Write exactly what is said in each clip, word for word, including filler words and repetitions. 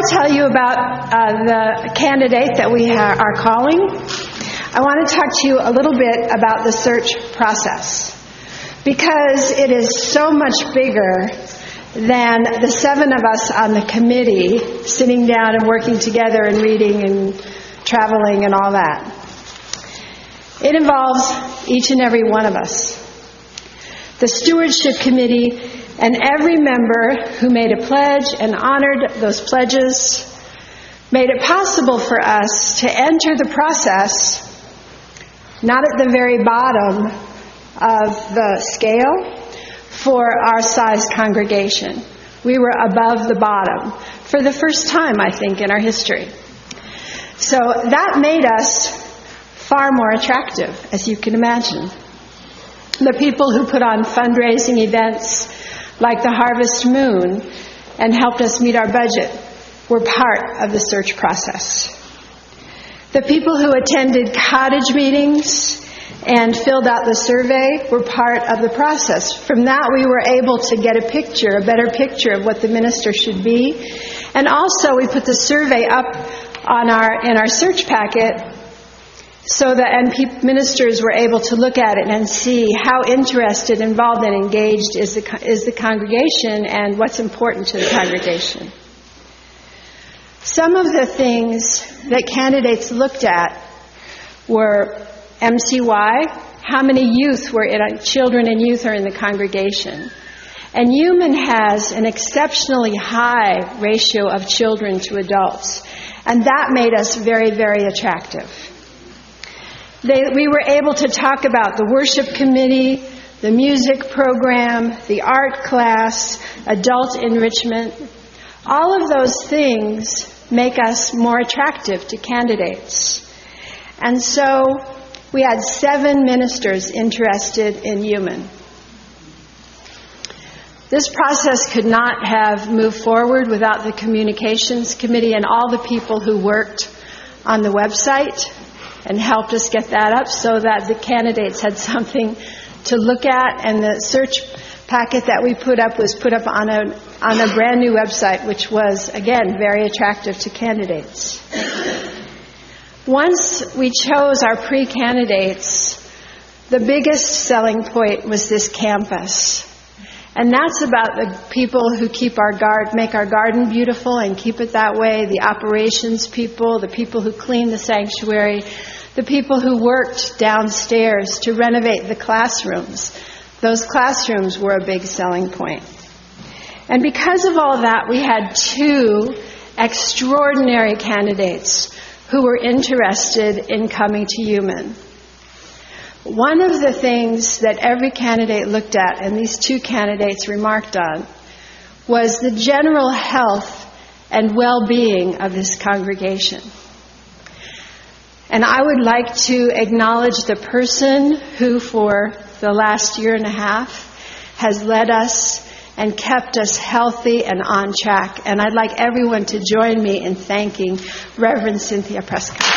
tell you about uh, the candidate that we ha- are calling, I want to talk to you a little bit about the search process, because it is so much bigger than the seven of us on the committee sitting down and working together and reading and traveling and all that. It involves each and every one of us. The stewardship committee and every member who made a pledge and honored those pledges made it possible for us to enter the process not at the very bottom of the scale for our size congregation. We were above the bottom for the first time, I think, in our history. So that made us far more attractive, as you can imagine. The people who put on fundraising events like the Harvest Moon and helped us meet our budget were part of the search process. The people who attended cottage meetings and filled out the survey were part of the process. From that, we were able to get a picture, a better picture of what the minister should be. And also, we put the survey up on our in our search packet so that and pe- ministers were able to look at it and see how interested, involved, and engaged is the is the congregation and what's important to the congregation. Some of the things that candidates looked at were M C Y, how many youth were in, children and youth are in the congregation. And Human has an exceptionally high ratio of children to adults, and that made us very, very attractive. They, we were able to talk about the worship committee, the music program, the art class, adult enrichment. All of those things make us more attractive to candidates. And so we had seven ministers interested in Human. This process could not have moved forward without the communications committee and all the people who worked on the website and helped us get that up so that the candidates had something to look at. And the search packet that we put up was put up on a on a brand new website, which was, again, very attractive to candidates. Once we chose our pre-candidates, the biggest selling point was this campus. And that's about the people who keep our gar- make our garden beautiful and keep it that way, the operations people, the people who clean the sanctuary, the people who worked downstairs to renovate the classrooms. Those classrooms were a big selling point. And because of all that, we had two extraordinary candidates who were interested in coming to Human. One of the things that every candidate looked at, and these two candidates remarked on, was the general health and well-being of this congregation. And I would like to acknowledge the person who, for the last year and a half, has led us and kept us healthy and on track. And I'd like everyone to join me in thanking Reverend Cynthia Prescott.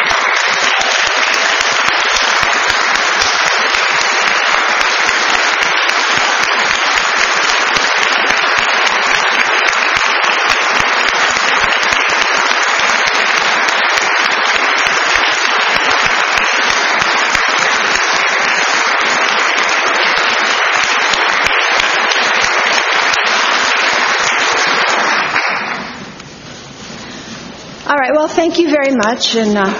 All right, well, thank you very much. And uh,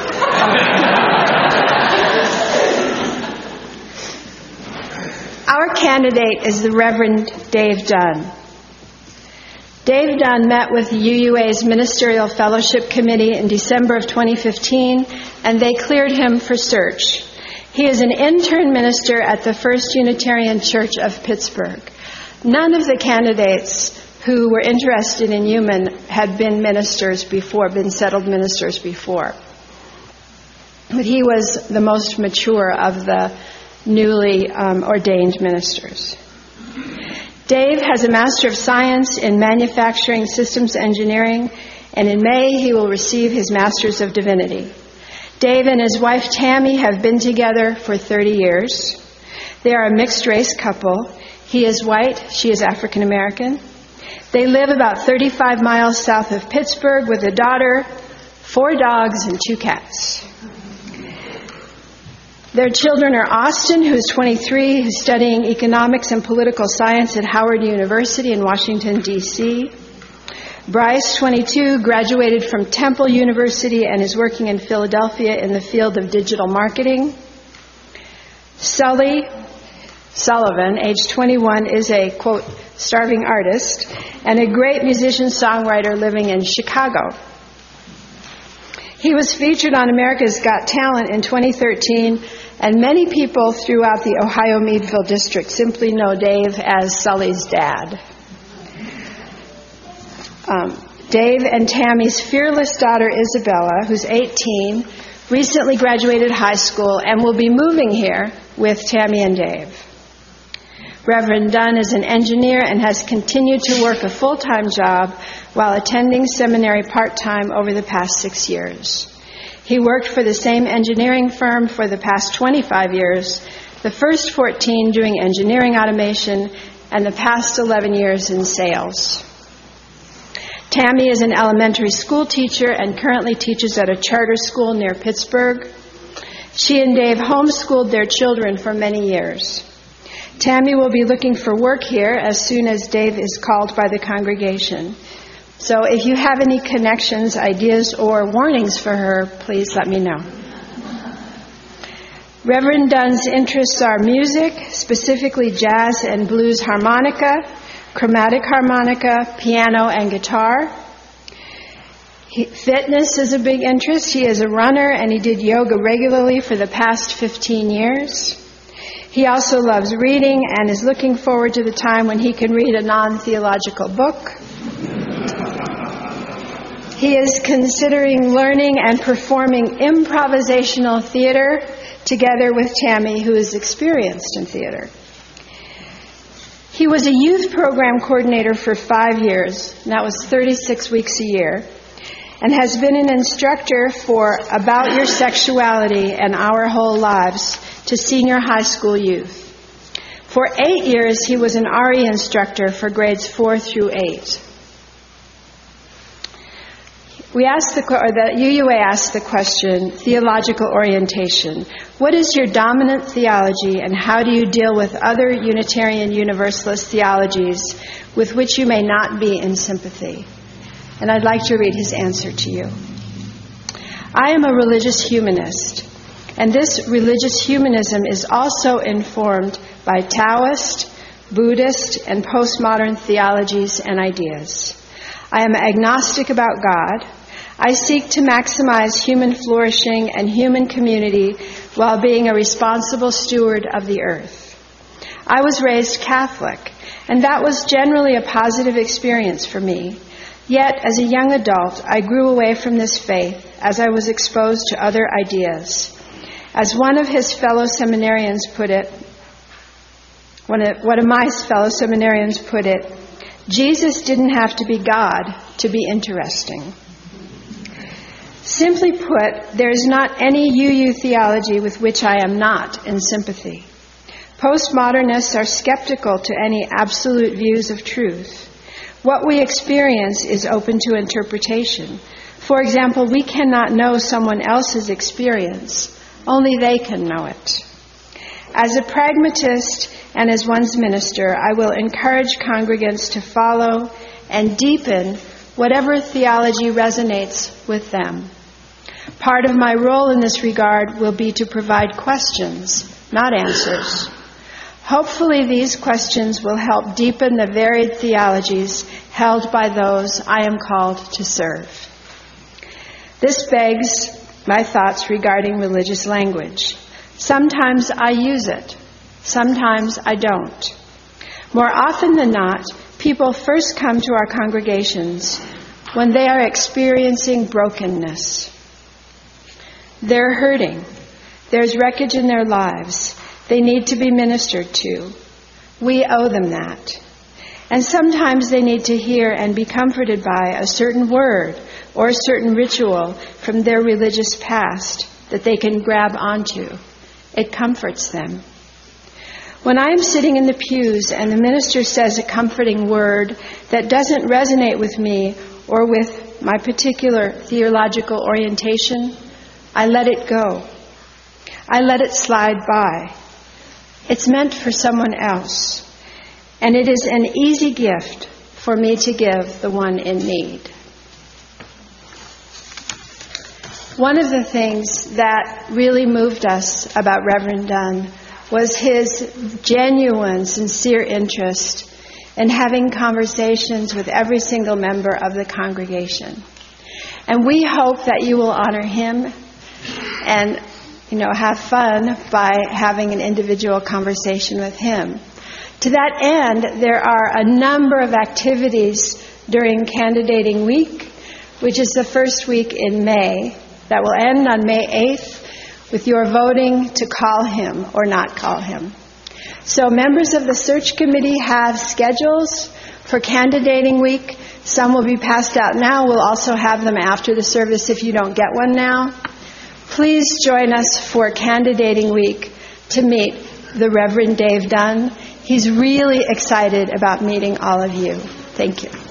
our candidate is the Reverend Dave Dunn. Dave Dunn met with the U U A's Ministerial Fellowship Committee in December of twenty fifteen, and they cleared him for search. He is an intern minister at the First Unitarian Church of Pittsburgh. None of the candidates who were interested in Human had been ministers before, been settled ministers before. But he was the most mature of the newly um, ordained ministers. Dave has a Master of Science in Manufacturing Systems Engineering, and in May he will receive his Master's of Divinity. Dave and his wife Tammy have been together for thirty years. They are a mixed-race couple. He is white, she is African American. They live about thirty-five miles south of Pittsburgh with a daughter, four dogs, and two cats. Their children are Austin, who's twenty-three, who's studying economics and political science at Howard University in Washington, D C Bryce, twenty-two, graduated from Temple University and is working in Philadelphia in the field of digital marketing. Sully Sullivan, age twenty-one, is a, quote, starving artist and a great musician-songwriter living in Chicago. He was featured on America's Got Talent in twenty thirteen, and many people throughout the Ohio Meadville district simply know Dave as Sully's dad. Um, Dave and Tammy's fearless daughter, Isabella, who's eighteen, recently graduated high school and will be moving here with Tammy and Dave. Reverend Dunn is an engineer and has continued to work a full-time job while attending seminary part-time over the past six years. He worked for the same engineering firm for the past twenty-five years, the first fourteen doing engineering automation, and the past eleven years in sales. Tammy is an elementary school teacher and currently teaches at a charter school near Pittsburgh. She and Dave homeschooled their children for many years. Tammy will be looking for work here as soon as Dave is called by the congregation. So if you have any connections, ideas, or warnings for her, please let me know. Reverend Dunn's interests are music, specifically jazz and blues harmonica, chromatic harmonica, piano, and guitar. He, fitness is a big interest. He is a runner, and he did yoga regularly for the past fifteen years. He also loves reading and is looking forward to the time when he can read a non-theological book. He is considering learning and performing improvisational theater together with Tammy, who is experienced in theater. He was a youth program coordinator for five years, and that was thirty-six weeks a year, and has been an instructor for About Your Sexuality and Our Whole Lives to senior high school youth. For eight years, he was an R E instructor for grades four through eight. We asked the, or the U U A asked the question, theological orientation. What is your dominant theology, and how do you deal with other Unitarian Universalist theologies with which you may not be in sympathy? And I'd like to read his answer to you. I am a religious humanist, and this religious humanism is also informed by Taoist, Buddhist, and postmodern theologies and ideas. I am agnostic about God. I seek to maximize human flourishing and human community while being a responsible steward of the earth. I was raised Catholic, and that was generally a positive experience for me. Yet, as a young adult, I grew away from this faith as I was exposed to other ideas. As one of his fellow seminarians put it, one of, one of my fellow seminarians put it, Jesus didn't have to be God to be interesting. Simply put, there is not any U U theology with which I am not in sympathy. Postmodernists are skeptical to any absolute views of truth. What we experience is open to interpretation. For example, we cannot know someone else's experience. Only they can know it. As a pragmatist and as one's minister, I will encourage congregants to follow and deepen whatever theology resonates with them. Part of my role in this regard will be to provide questions, not answers. Hopefully these questions will help deepen the varied theologies held by those I am called to serve. This begs my thoughts regarding religious language. Sometimes I use it. Sometimes I don't. More often than not, people first come to our congregations when they are experiencing brokenness. They're hurting. There's wreckage in their lives. They need to be ministered to. We owe them that. And sometimes they need to hear and be comforted by a certain word or a certain ritual from their religious past that they can grab onto. It comforts them. When I'm sitting in the pews and the minister says a comforting word that doesn't resonate with me or with my particular theological orientation, I let it go. I let it slide by. It's meant for someone else, and it is an easy gift for me to give the one in need. One of the things that really moved us about Reverend Dunn was his genuine, sincere interest in having conversations with every single member of the congregation. And we hope that you will honor him and, you know, have fun by having an individual conversation with him. To that end, there are a number of activities during Candidating Week, which is the first week in May, that will end on May eighth with your voting to call him or not call him. So members of the search committee have schedules for Candidating Week. Some will be passed out now. We'll also have them after the service if you don't get one now. Please join us for Candidating Week to meet the Reverend Dave Dunn. He's really excited about meeting all of you. Thank you.